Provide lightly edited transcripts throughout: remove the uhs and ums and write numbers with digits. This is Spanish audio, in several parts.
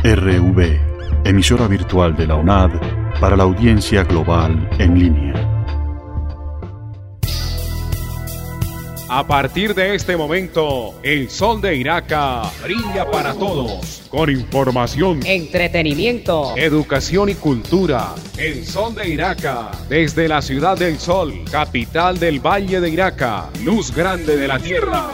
RV, emisora virtual de la UNAD para la audiencia global en línea. A partir de este momento, el sol de Iraca brilla para todos, con información, entretenimiento, educación y cultura. El sol de Iraca, desde la ciudad del sol, capital del Valle de Iraca, luz grande de la tierra.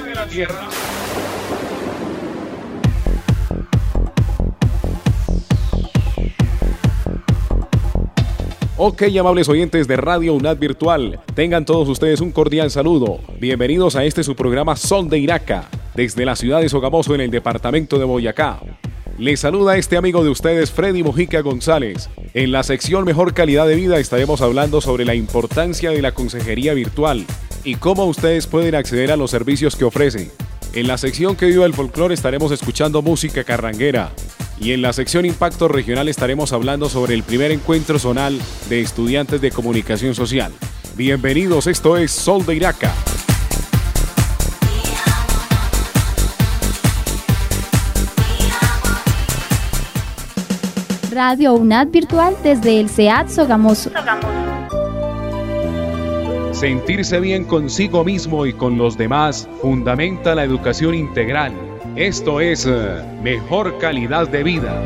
Ok, amables oyentes de Radio UNAD Virtual, tengan todos ustedes un cordial saludo. Bienvenidos a su programa Sol de Iraca, desde la ciudad de Sogamoso en el departamento de Boyacá. Les saluda amigo de ustedes, Freddy Mojica González. En la sección Mejor Calidad de Vida estaremos hablando sobre la importancia de la consejería virtual y cómo ustedes pueden acceder a los servicios que ofrece. En la sección Que Viva el Folclore estaremos escuchando música carranguera. Y en la sección Impacto Regional estaremos hablando sobre el primer encuentro zonal de estudiantes de comunicación social. Bienvenidos, esto es Sol de Iraca. Radio UNAD Virtual desde el CEAD Sogamoso. Sentirse bien consigo mismo y con los demás fundamenta la educación integral. Esto es Mejor Calidad de Vida.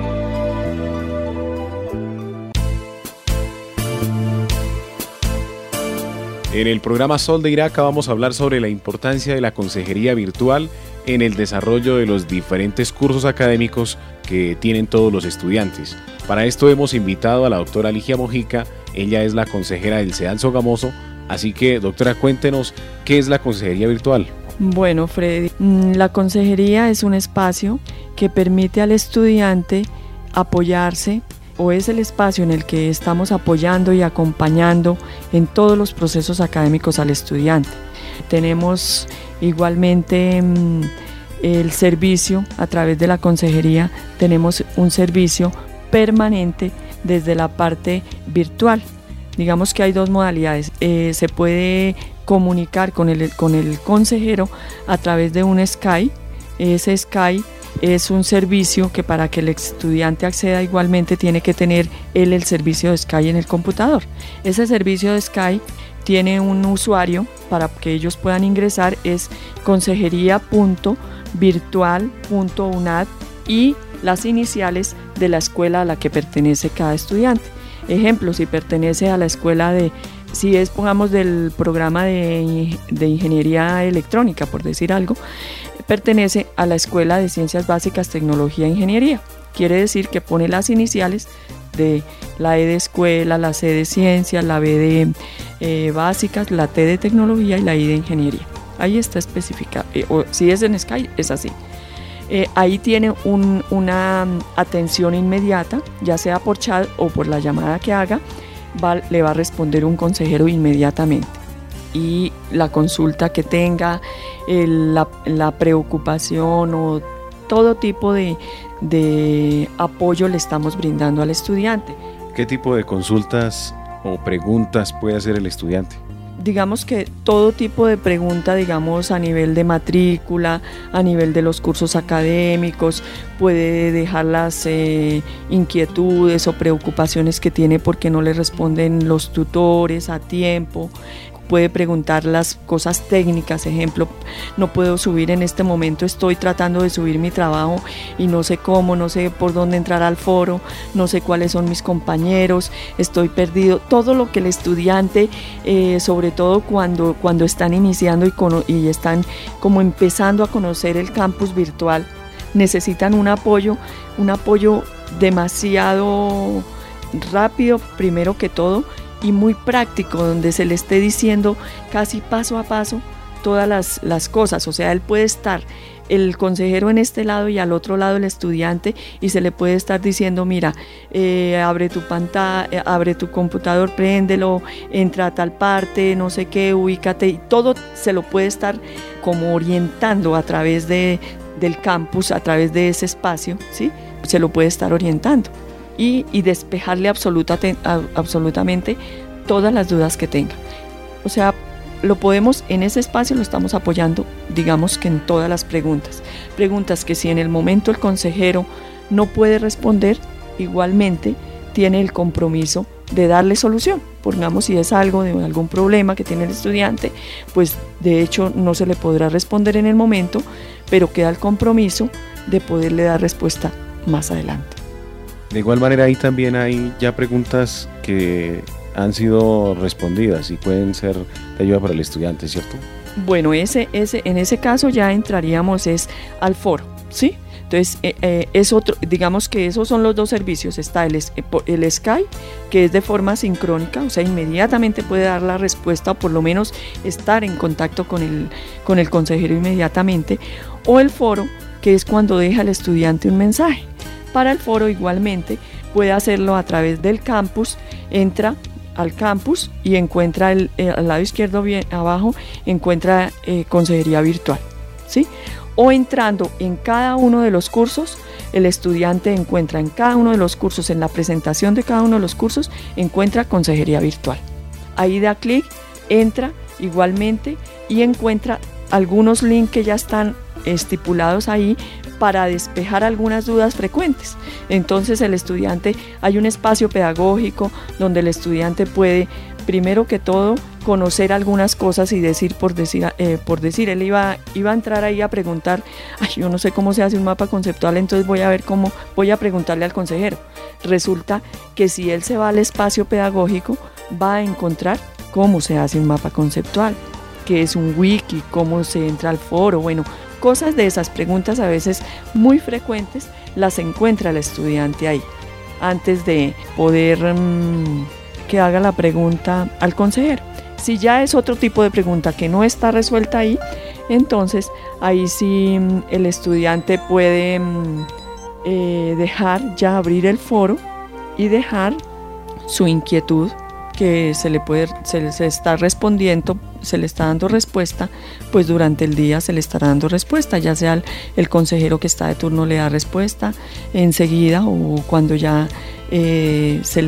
En el programa Sol de Iraca vamos a hablar sobre la importancia de la consejería virtual en el desarrollo de los diferentes cursos académicos que tienen todos los estudiantes. Para esto hemos invitado a la doctora Ligia Mojica, ella es la consejera del CEAD Sogamoso, así que doctora, cuéntenos qué es la consejería virtual. Bueno, Freddy, la consejería es un espacio que permite al estudiante apoyarse, o es el espacio en el que estamos apoyando y acompañando en todos los procesos académicos al estudiante. Tenemos igualmente el servicio a través de la consejería, tenemos un servicio permanente desde la parte virtual. Digamos que hay dos modalidades, se puede comunicar con el consejero a través de un Skype. Ese Skype es un servicio que para que el estudiante acceda igualmente tiene que tener él el servicio de Skype en el computador. Ese servicio de Skype tiene un usuario para que ellos puedan ingresar, es consejería.virtual.unad y las iniciales de la escuela a la que pertenece cada estudiante. Ejemplo, si pertenece a la escuela si es, pongamos, del programa de ingeniería electrónica, por decir algo, pertenece a la Escuela de Ciencias Básicas, Tecnología e Ingeniería. Quiere decir que pone las iniciales de la E de escuela, la C de ciencias, la B de básicas, la T de tecnología y la I de ingeniería. Ahí está especificado, o si es en Skype, es así. Ahí tiene una atención inmediata, ya sea por chat o por la llamada que haga, le va a responder un consejero inmediatamente. Y la consulta que tenga, la preocupación o todo tipo de apoyo le estamos brindando al estudiante. ¿Qué tipo de consultas o preguntas puede hacer el estudiante? Digamos que todo tipo de pregunta, digamos a nivel de matrícula, a nivel de los cursos académicos, puede dejar las inquietudes o preocupaciones que tiene porque no le responden los tutores a tiempo. Puede preguntar las cosas técnicas, ejemplo, no puedo subir en este momento, estoy tratando de subir mi trabajo y no sé cómo, no sé por dónde entrar al foro, no sé cuáles son mis compañeros, estoy perdido. Todo lo que el estudiante, sobre todo cuando están iniciando y están como empezando a conocer el campus virtual, necesitan un apoyo demasiado rápido, primero que todo, y muy práctico, donde se le esté diciendo casi paso a paso todas las cosas. O sea, él puede estar el consejero en este lado y al otro lado el estudiante, y se le puede estar diciendo, mira, abre tu pantalla, abre tu computador, préndelo, entra a tal parte, no sé qué, ubícate, y todo se lo puede estar como orientando a través del campus, a través de ese espacio, ¿sí? Se lo puede estar orientando y despejarle absolutamente todas las dudas que tenga. O sea, lo podemos, en ese espacio lo estamos apoyando, digamos que en todas las preguntas que si en el momento el consejero no puede responder, igualmente tiene el compromiso de darle solución. Pongamos si es algo de algún problema que tiene el estudiante, pues de hecho no se le podrá responder en el momento, pero queda el compromiso de poderle dar respuesta más adelante. De igual manera, ahí también hay ya preguntas que han sido respondidas y pueden ser de ayuda para el estudiante, ¿cierto? Bueno, en ese caso ya entraríamos al foro, ¿sí? Entonces, es otro, digamos que esos son los dos servicios. Está el Skype, que es de forma sincrónica, o sea, inmediatamente puede dar la respuesta o por lo menos estar en contacto con el consejero inmediatamente, o el foro, que es cuando deja el estudiante un mensaje. Para el foro igualmente puede hacerlo a través del campus, entra al campus y encuentra al lado izquierdo bien abajo, encuentra consejería virtual, ¿sí? O entrando en cada uno de los cursos, el estudiante encuentra en cada uno de los cursos, en la presentación de cada uno de los cursos, encuentra consejería virtual. Ahí da clic, entra igualmente y encuentra algunos links que ya están estipulados ahí para despejar algunas dudas frecuentes. Entonces el estudiante, hay un espacio pedagógico donde el estudiante puede, primero que todo, conocer algunas cosas y decir, él iba a entrar ahí a preguntar, yo no sé cómo se hace un mapa conceptual, entonces voy a preguntarle al consejero. Resulta que si él se va al espacio pedagógico, va a encontrar cómo se hace un mapa conceptual, qué es un wiki, cómo se entra al foro, bueno, cosas de esas preguntas a veces muy frecuentes las encuentra el estudiante ahí, antes de poder que haga la pregunta al consejero. Si ya es otro tipo de pregunta que no está resuelta ahí, entonces ahí sí el estudiante puede abrir el foro y dejar su inquietud que se está respondiendo, se le está dando respuesta, pues durante el día se le estará dando respuesta, ya sea el consejero que está de turno le da respuesta enseguida o cuando ya se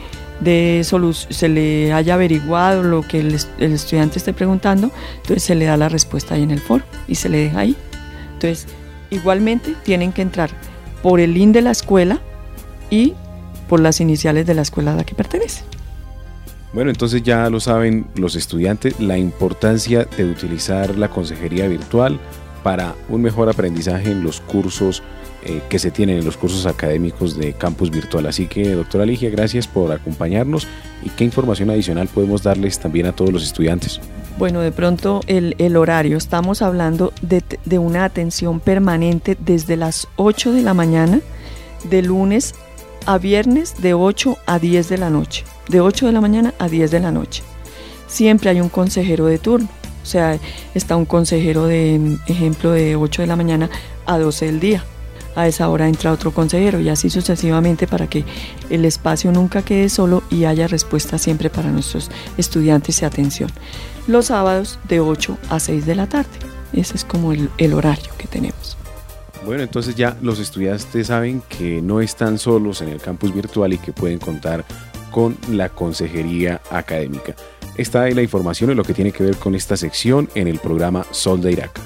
le haya averiguado lo que el estudiante esté preguntando, entonces se le da la respuesta ahí en el foro y se le deja ahí. Entonces, igualmente tienen que entrar por el link de la escuela y por las iniciales de la escuela a la que pertenece. Bueno, entonces ya lo saben los estudiantes, la importancia de utilizar la consejería virtual para un mejor aprendizaje en los cursos que se tienen en los cursos académicos de Campus Virtual. Así que, doctora Ligia, gracias por acompañarnos. ¿Y qué información adicional podemos darles también a todos los estudiantes? Bueno, de pronto el horario, estamos hablando de una atención permanente desde las 8 de la mañana, de lunes a viernes, de 8 a 10 de la noche, de 8 de la mañana a 10 de la noche. Siempre hay un consejero de turno, o sea, está un consejero de ejemplo de 8 de la mañana a 12 del día. A esa hora entra otro consejero y así sucesivamente para que el espacio nunca quede solo y haya respuesta siempre para nuestros estudiantes y atención. Los sábados de 8 a 6 de la tarde. Ese es como el horario que tenemos. Bueno, entonces ya los estudiantes saben que no están solos en el campus virtual y que pueden contar con la consejería académica. Esta es la información en lo que tiene que ver con esta sección en el programa Sol de Iraca.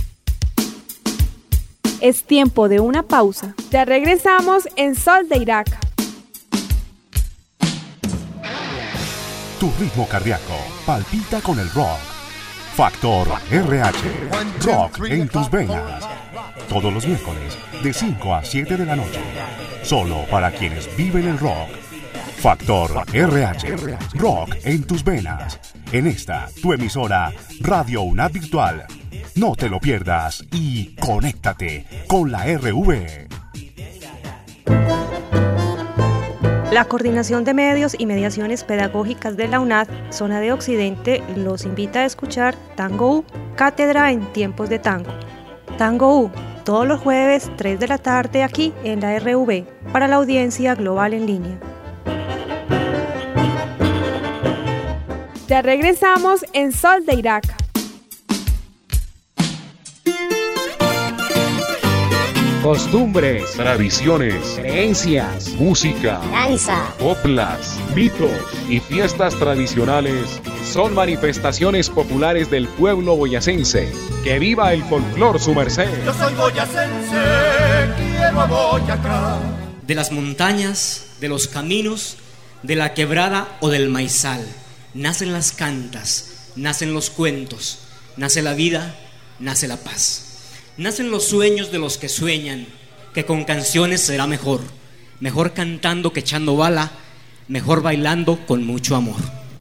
Es tiempo de una pausa. Ya regresamos en Sol de Iraca. Tu ritmo cardíaco palpita con el rock. Factor RH. Rock en tus venas. Todos los miércoles de 5 a 7 de la noche. Solo para quienes viven el rock. Factor RH. Rock en tus venas. En esta, tu emisora Radio UNAD Virtual. No te lo pierdas y conéctate con la RV. La Coordinación de Medios y Mediaciones Pedagógicas de la UNAD, Zona de Occidente, los invita a escuchar Tango U, Cátedra en Tiempos de Tango. Tango U, todos los jueves, 3 de la tarde, aquí en la RV, para la audiencia global en línea. Ya regresamos en Sol de Iraca. Costumbres, tradiciones, creencias, música, danza, coplas, mitos y fiestas tradicionales son manifestaciones populares del pueblo boyacense. ¡Que viva el folclor, su merced! Yo soy boyacense, quiero nuevo Boyacá. De las montañas, de los caminos, de la quebrada o del maizal, nacen las cantas, nacen los cuentos, nace la vida, nace la paz. Nacen los sueños de los que sueñan, que con canciones será mejor, mejor cantando que echando bala, mejor bailando con mucho amor.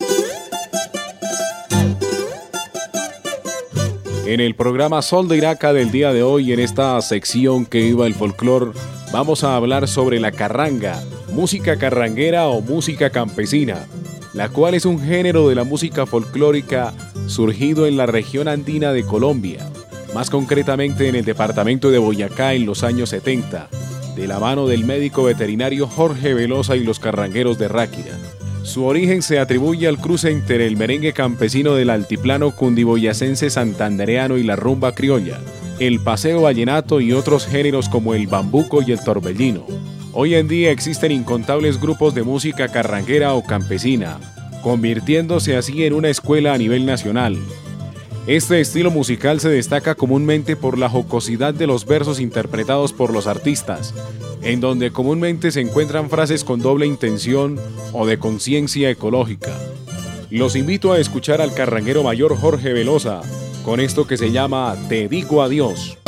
En el programa Sol de Iraca del día de hoy, en esta sección que iba el folclor, vamos a hablar sobre la carranga, música carranguera o música campesina, la cual es un género de la música folclórica surgido en la región andina de Colombia, más concretamente en el departamento de Boyacá en los años 70, de la mano del médico veterinario Jorge Velosa y los carrangueros de Ráquira. Su origen se atribuye al cruce entre el merengue campesino del altiplano cundiboyacense santandereano y la rumba criolla, el paseo vallenato y otros géneros como el bambuco y el torbellino. Hoy en día existen incontables grupos de música carranguera o campesina, convirtiéndose así en una escuela a nivel nacional. Este estilo musical se destaca comúnmente por la jocosidad de los versos interpretados por los artistas, en donde comúnmente se encuentran frases con doble intención o de conciencia ecológica. Los invito a escuchar al carranguero mayor Jorge Velosa con esto que se llama Te digo adiós.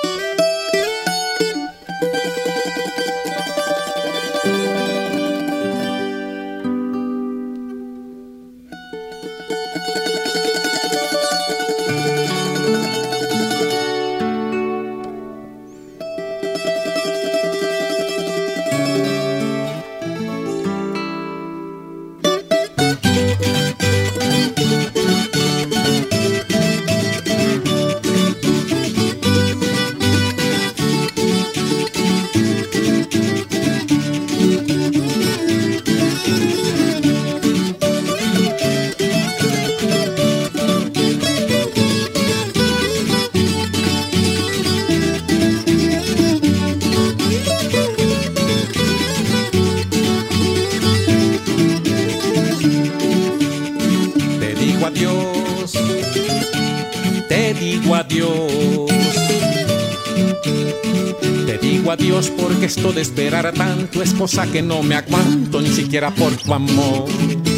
Adiós porque esto de esperar tanto es cosa que no me aguanto ni siquiera por tu amor.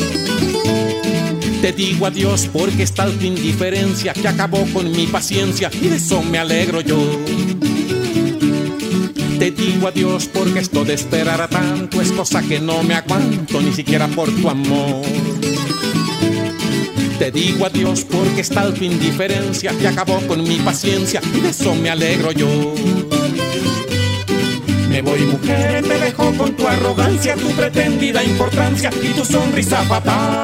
Te digo adiós porque esta alta indiferencia que acabó con mi paciencia y de eso me alegro yo. Te digo adiós porque esto de esperar tanto es cosa que no me aguanto ni siquiera por tu amor. Te digo adiós porque esta alta indiferencia que acabó con mi paciencia y de eso me alegro yo. Me voy, mujer, te dejo con tu arrogancia, tu pretendida importancia y tu sonrisa fatal.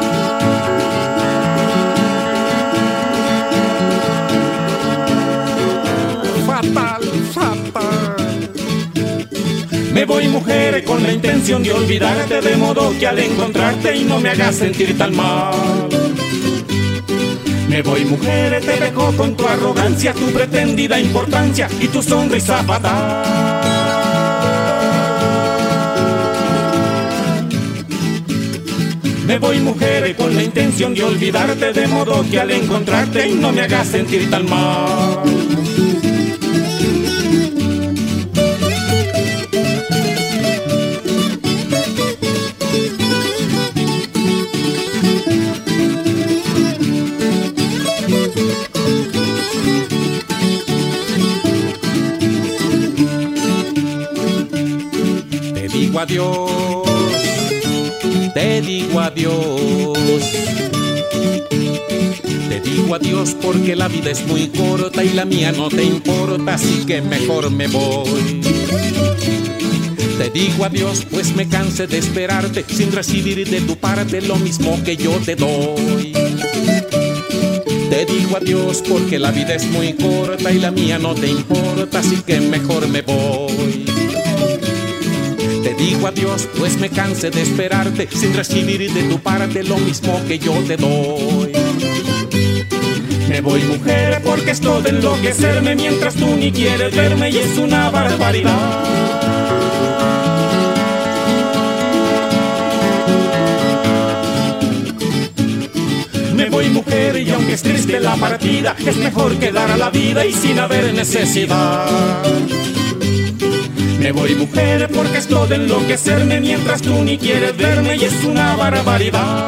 Fatal, fatal. Me voy, mujer, con la intención de olvidarte, de modo que al encontrarte y no me hagas sentir tan mal. Me voy, mujer, te dejo con tu arrogancia, tu pretendida importancia y tu sonrisa fatal. Me voy, mujer, con la intención de olvidarte, de modo que al encontrarte y no me hagas sentir tan mal. Te digo adiós. Te digo adiós. Te digo adiós porque la vida es muy corta y la mía no te importa, así que mejor me voy. Te digo adiós pues me cansé de esperarte sin recibir de tu parte lo mismo que yo te doy. Te digo adiós porque la vida es muy corta y la mía no te importa, así que mejor me voy. Te digo adiós pues me cansé de esperarte sin recibir de tu parte lo mismo que yo te doy. Me voy, mujer, porque esto de enloquecerme mientras tú ni quieres verme y es una barbaridad. Me voy, mujer, y aunque es triste la partida, es mejor quedar a la vida y sin haber necesidad. Me voy, mujer, porque esto de enloquecerme mientras tú ni quieres verme y es una barbaridad.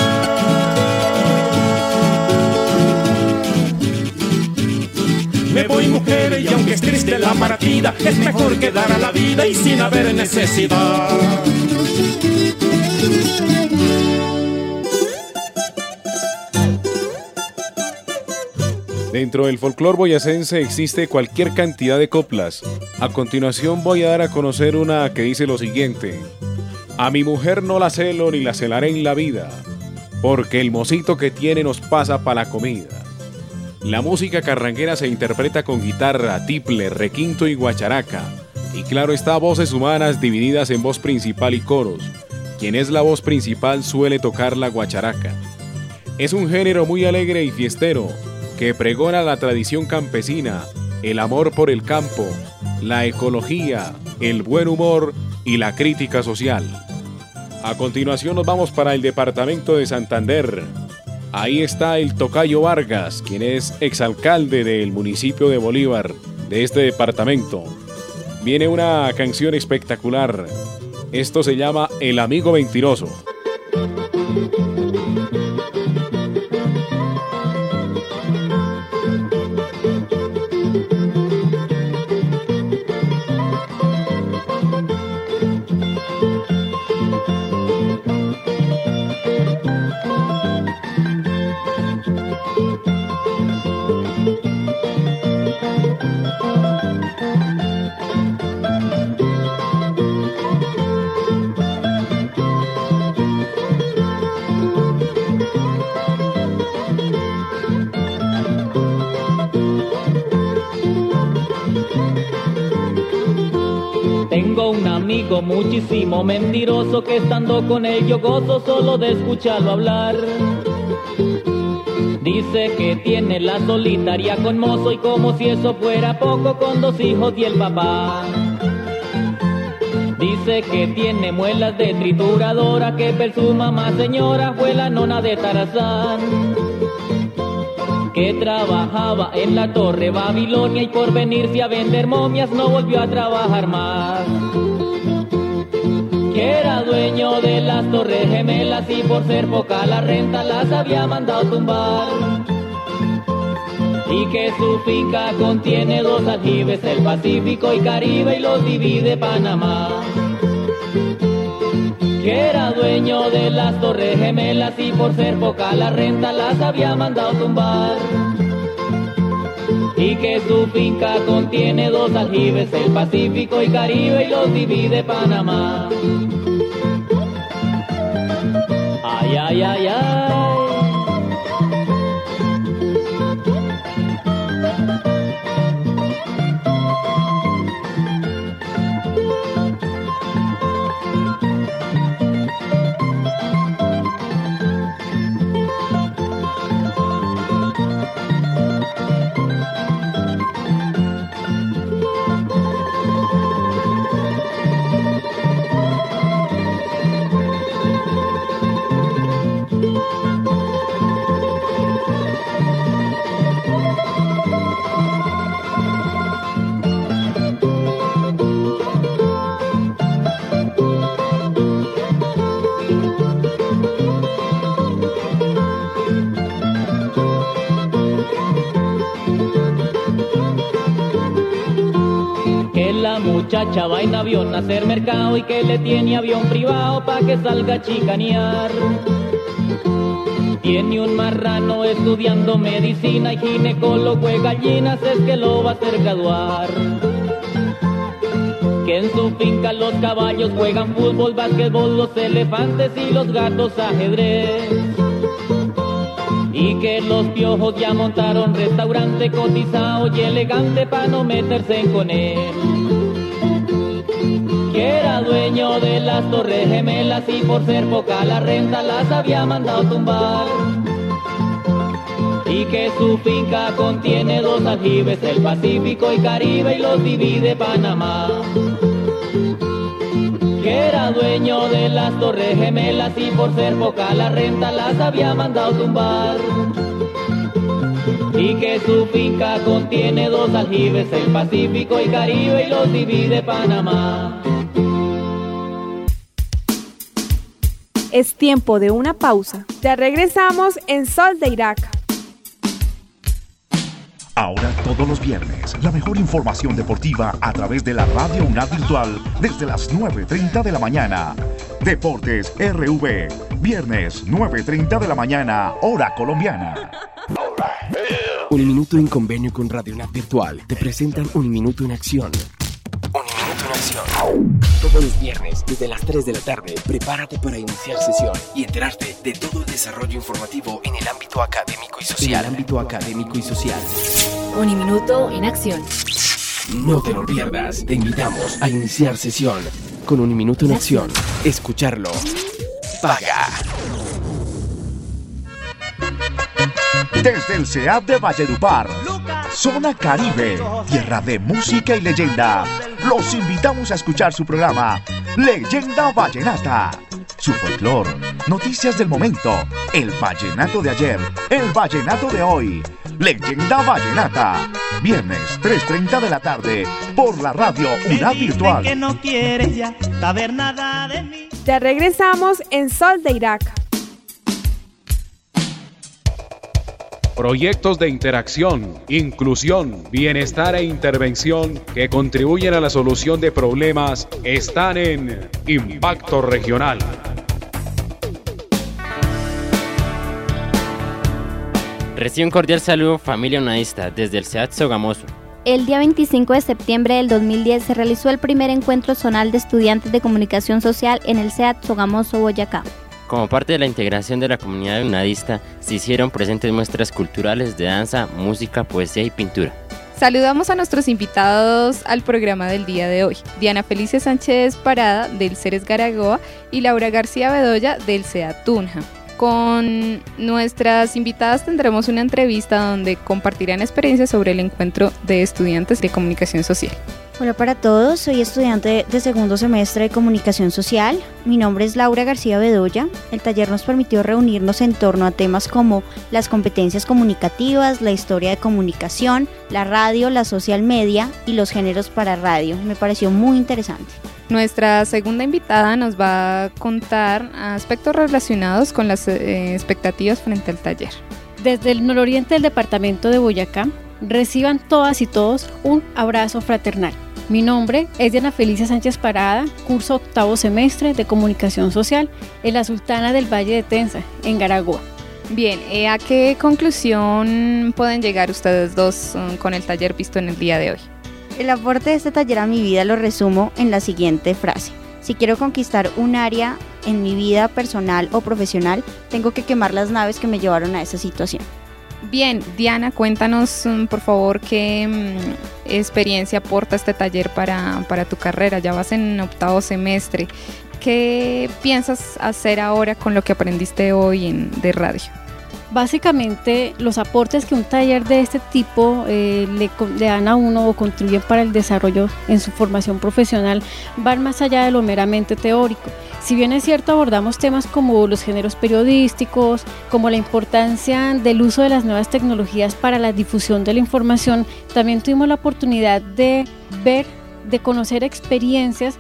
Me voy, mujer, y aunque es triste la partida, es mejor quedar a la vida y sin haber necesidad. Dentro del folclore boyacense existe cualquier cantidad de coplas. A continuación voy a dar a conocer una que dice lo siguiente: a mi mujer no la celo ni la celaré en la vida, porque el mocito que tiene nos pasa pa' la comida. La música carranguera se interpreta con guitarra, tiple, requinto y guacharaca. Y claro está, voces humanas divididas en voz principal y coros. Quien es la voz principal suele tocar la guacharaca. Es un género muy alegre y fiestero, que pregona la tradición campesina, el amor por el campo, la ecología, el buen humor y la crítica social. A continuación nos vamos para el departamento de Santander. Ahí está el Tocayo Vargas, quien es exalcalde del municipio de Bolívar, de este departamento. Viene una canción espectacular. Esto se llama El Amigo Mentiroso. Tengo un amigo muchísimo mentiroso que estando con él yo gozo solo de escucharlo hablar. Dice que tiene la solitaria con mozo y como si eso fuera poco con 2 hijos y el papá. Dice que tiene muelas de trituradora, que per su mamá señora fue la nona de Tarzán. Que trabajaba en la Torre Babilonia y por venirse a vender momias no volvió a trabajar más. Que era dueño de las Torres Gemelas y por ser poca la renta las había mandado tumbar. Y que su finca contiene 2 aljibes, el Pacífico y Caribe, y los divide Panamá. Que era dueño de las Torres Gemelas y por ser poca la renta las había mandado tumbar. Y que su finca contiene 2 aljibes, el Pacífico y Caribe, y los divide Panamá. Ay, ay, ay, ay. Muchacha va en avión a hacer mercado y que le tiene avión privado pa' que salga a chicanear. Tiene un marrano estudiando medicina y ginecólogo de gallinas es que lo va a hacer graduar. Que en su finca los caballos juegan fútbol, básquetbol, los elefantes y los gatos ajedrez. Y que los piojos ya montaron restaurante cotizado y elegante pa' no meterse con él. Que era dueño de las Torres Gemelas y por ser poca la renta las había mandado tumbar. Y que su finca contiene 2 aljibes, el Pacífico y Caribe, y los divide Panamá. Que era dueño de las Torres Gemelas y por ser poca la renta las había mandado tumbar. y que su finca contiene 2 aljibes, el Pacífico y Caribe, y los divide Panamá. Es tiempo de una pausa. Ya regresamos en Sol de Irak. Ahora todos los viernes, la mejor información deportiva a través de la Radio UNAD Virtual desde las 9:30 de la mañana. Deportes RV, viernes 9:30 de la mañana, hora colombiana. Uniminuto en convenio con Radio UNAD Virtual te presentan Uniminuto en Acción. Uniminuto en Acción. Todos los viernes, desde las 3 de la tarde, prepárate para iniciar sesión y enterarte de todo el desarrollo informativo en el ámbito académico y social. Uniminuto en Acción. No te lo pierdas, te invitamos a iniciar sesión. Con Uniminuto en Acción, escucharlo paga. Desde el CEAD de Valledupar, Zona Caribe, tierra de música y leyenda, los invitamos a escuchar su programa Leyenda Vallenata. Su folclor, noticias del momento, el vallenato de ayer, el vallenato de hoy. Leyenda Vallenata, viernes 3:30 de la tarde, por la Radio UNAD Virtual. Que no quieres ya saber nada de mí. Ya regresamos en Sol de Irak. Proyectos de interacción, inclusión, bienestar e intervención que contribuyen a la solución de problemas están en Impacto Regional. Recibe un cordial saludo, familia unadista, desde el CEAD Sogamoso. El día 25 de septiembre del 2010 se realizó el primer encuentro zonal de estudiantes de comunicación social en el CEAD Sogamoso, Boyacá. Como parte de la integración de la comunidad unadista, se hicieron presentes muestras culturales de danza, música, poesía y pintura. Saludamos a nuestros invitados al programa del día de hoy. Diana Felicia Sánchez Parada, del CERES Garagoa, y Laura García Bedoya, del CEAD Tunja. Con nuestras invitadas tendremos una entrevista donde compartirán experiencias sobre el encuentro de estudiantes de comunicación social. Hola para todos, soy estudiante de segundo semestre de Comunicación Social. Mi nombre es Laura García Bedoya. El taller nos permitió reunirnos en torno a temas como las competencias comunicativas, la historia de comunicación, la radio, la social media y los géneros para radio. Me pareció muy interesante. Nuestra segunda invitada nos va a contar aspectos relacionados con las expectativas frente al taller. Desde el nororiente del departamento de Boyacá, reciban todas y todos un abrazo fraternal. Mi nombre es Diana Felicia Sánchez Parada, curso octavo semestre de Comunicación Social en la Sultana del Valle de Tenza, en Garagoa. Bien, ¿a qué conclusión pueden llegar ustedes dos con el taller visto en el día de hoy? El aporte de este taller a mi vida lo resumo en la siguiente frase. Si quiero conquistar un área en mi vida personal o profesional, tengo que quemar las naves que me llevaron a esa situación. Bien, Diana, cuéntanos por favor qué experiencia aporta este taller para tu carrera. Ya vas en octavo semestre. ¿Qué piensas hacer ahora con lo que aprendiste hoy de radio? Básicamente, los aportes que un taller de este tipo le dan a uno o contribuyen para el desarrollo en su formación profesional van más allá de lo meramente teórico. Si bien es cierto, abordamos temas como los géneros periodísticos, como la importancia del uso de las nuevas tecnologías para la difusión de la información, también tuvimos la oportunidad de ver, de conocer experiencias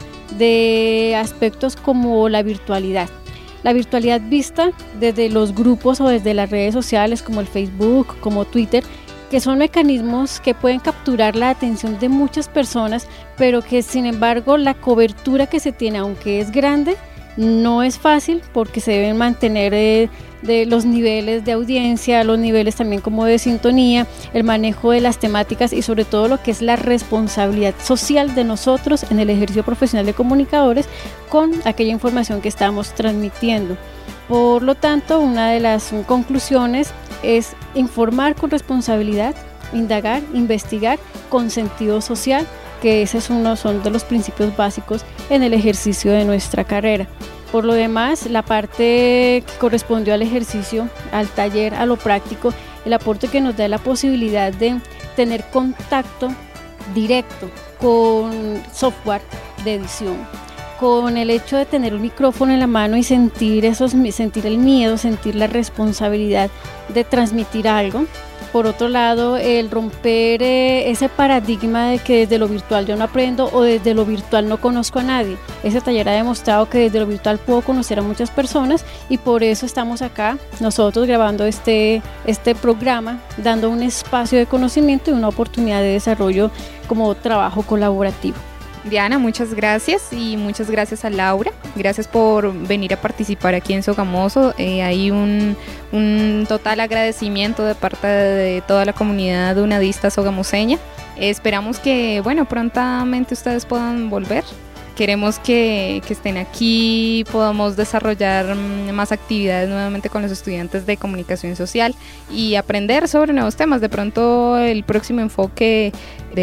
de aspectos como la virtualidad. La virtualidad vista desde los grupos o desde las redes sociales como el Facebook, como Twitter, que son mecanismos que pueden capturar la atención de muchas personas, pero que sin embargo la cobertura que se tiene, aunque es grande, no es fácil porque se deben mantener de los niveles de audiencia, los niveles también como de sintonía, el manejo de las temáticas y sobre todo lo que es la responsabilidad social de nosotros en el ejercicio profesional de comunicadores con aquella información que estamos transmitiendo. Por lo tanto, una de las conclusiones es informar con responsabilidad, indagar, investigar con sentido social, que esos son de los principios básicos en el ejercicio de nuestra carrera. Por lo demás, la parte que correspondió al ejercicio, al taller, a lo práctico, el aporte que nos da la posibilidad de tener contacto directo con software de edición, con el hecho de tener un micrófono en la mano y sentir el miedo, sentir la responsabilidad de transmitir algo. Por otro lado, el romper ese paradigma de que desde lo virtual yo no aprendo o desde lo virtual no conozco a nadie. Ese taller ha demostrado que desde lo virtual puedo conocer a muchas personas y por eso estamos acá, nosotros grabando este programa, dando un espacio de conocimiento y una oportunidad de desarrollo como trabajo colaborativo. Diana, muchas gracias y muchas gracias a Laura. Gracias por venir a participar aquí en Sogamoso. Hay un total agradecimiento de parte de toda la comunidad unadista sogamoseña. Esperamos que, prontamente ustedes puedan volver. Queremos que estén aquí, podamos desarrollar más actividades nuevamente con los estudiantes de comunicación social y aprender sobre nuevos temas. De pronto el próximo enfoque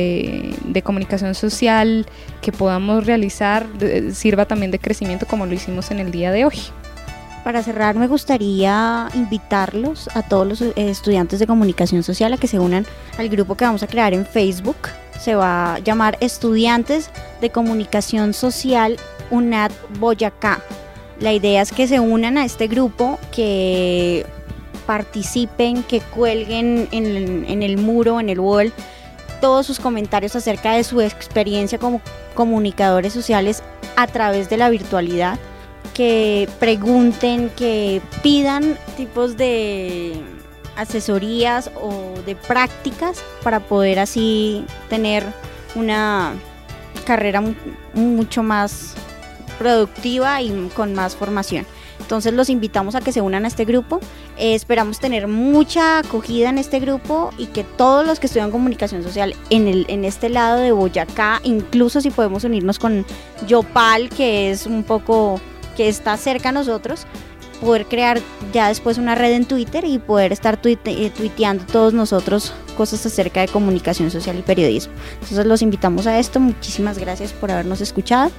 de comunicación social que podamos realizar sirva también de crecimiento como lo hicimos en el día de hoy. Para cerrar, me gustaría invitarlos a todos los estudiantes de comunicación social a que se unan al grupo que vamos a crear en Facebook. Se va a llamar Estudiantes de Comunicación Social UNAD Boyacá. La idea es que se unan a este grupo, que participen, que cuelguen en el muro, en el wall, todos sus comentarios acerca de su experiencia como comunicadores sociales a través de la virtualidad, que pregunten, que pidan tipos de asesorías o de prácticas para poder así tener una carrera mucho más productiva y con más formación. Entonces los invitamos a que se unan a este grupo. Esperamos tener mucha acogida en este grupo y que todos los que estudian comunicación social en este lado de Boyacá, incluso si podemos unirnos con Yopal, que es un poco, que está cerca a nosotros, poder crear ya después una red en Twitter y poder estar tuiteando todos nosotros cosas acerca de comunicación social y periodismo. Entonces los invitamos a esto. Muchísimas gracias por habernos escuchado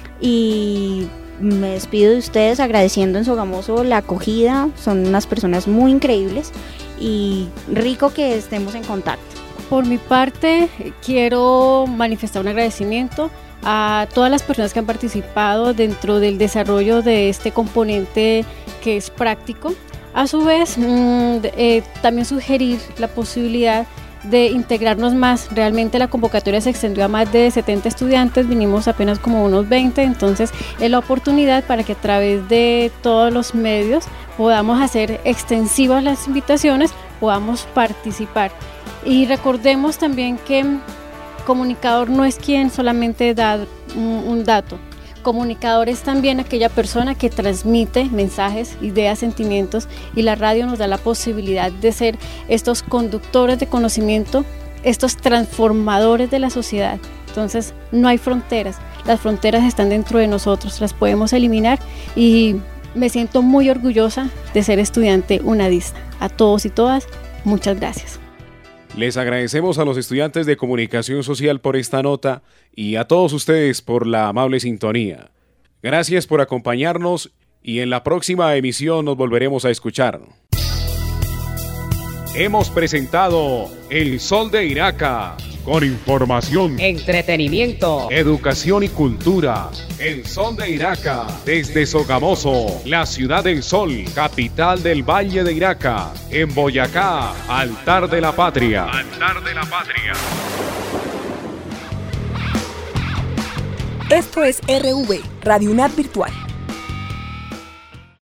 y me despido de ustedes agradeciendo en Sogamoso la acogida. Son unas personas muy increíbles y rico que estemos en contacto. Por mi parte, quiero manifestar un agradecimiento a todas las personas que han participado dentro del desarrollo de este componente que es práctico. A su vez, también sugerir la posibilidad de integrarnos más. Realmente la convocatoria se extendió a más de 70 estudiantes, vinimos apenas como unos 20, entonces es la oportunidad para que a través de todos los medios podamos hacer extensivas las invitaciones, podamos participar. Y recordemos también que comunicador no es quien solamente da un dato. Comunicador es también aquella persona que transmite mensajes, ideas, sentimientos, y la radio nos da la posibilidad de ser estos conductores de conocimiento, estos transformadores de la sociedad. Entonces no hay fronteras, las fronteras están dentro de nosotros, las podemos eliminar y me siento muy orgullosa de ser estudiante unadista. A todos y todas, muchas gracias. Les agradecemos a los estudiantes de comunicación social por esta nota y a todos ustedes por la amable sintonía. Gracias por acompañarnos y en la próxima emisión nos volveremos a escuchar. Hemos presentado El Sol de Iraca, con información, entretenimiento, educación y cultura. El Sol de Iraca, desde Sogamoso, la ciudad del sol, capital del Valle de Iraca, en Boyacá, altar de la patria. Altar de la patria. Esto es RV, Radio UNAD Virtual.